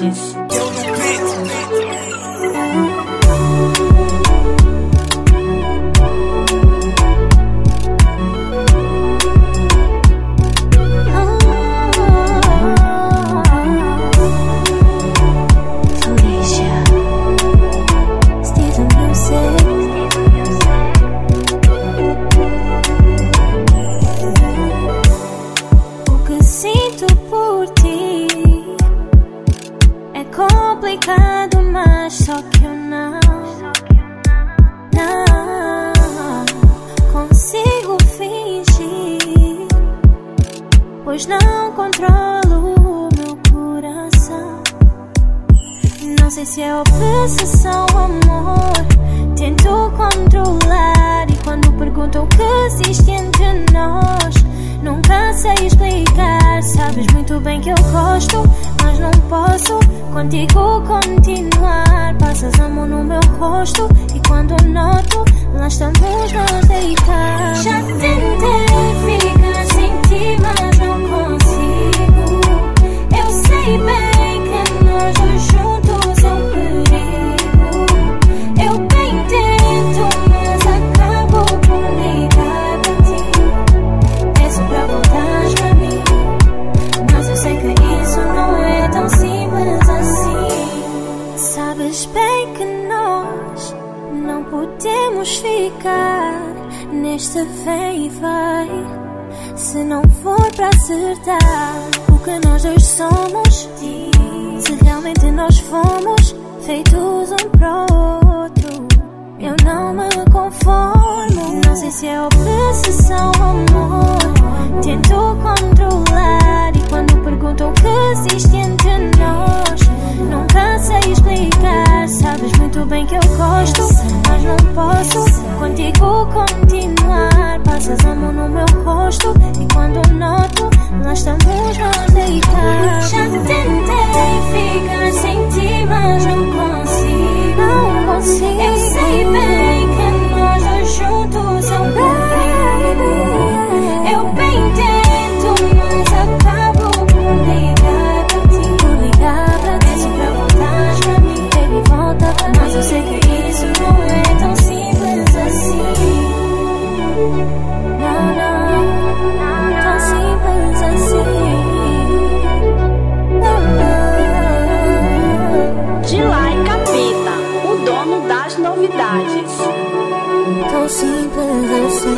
novidades. Complicado, mas só que eu não consigo fingir, pois não controlo o meu coração. Não sei se é obsessão, amor, tento controlar. E quando perguntam o que existe entre nós, nunca sei explicar. Sabes muito bem que eu gosto, mas não posso contigo continuar. Passas amor no meu rosto e quando noto, lá estamos nós deitados. Já tentei ficar sem ti, mas não consigo. Eu sei bem que nós dois juntos é um perigo. Eu bem tento, mas acabo por ligar pra ti. Peço pra voltar pra mim, mas eu sei que isso não é tão simples assim. Sabes bem que nós não podemos ficar neste vem e vai, se não for pra acertar o que nós dois somos. Se realmente nós fomos feitos um pro outro, eu não me conformo. Não sei se é obsessão, amor, tento controlar. E quando perguntam o que existe entre nós, nunca sei explicar. Sabes muito bem que eu gosto, mas não posso contigo continuar. Passas amor no meu rosto e quando noto, lá estamos nós deitados. Já tentei ficar sem ti, mas não consigo. Não consigo. Eu sei bem que nós dois juntos é um perigo. Eu bem tento, mas acabo por ligar pra ti. Por ligar pra ti. Peço pra voltar pra mim, baby, volta pra mim. Mas eu sei que isso não é tão simples assim. Não, não, tão simples assim. Dilay Capeta, o dono das novidades. Tão simples assim.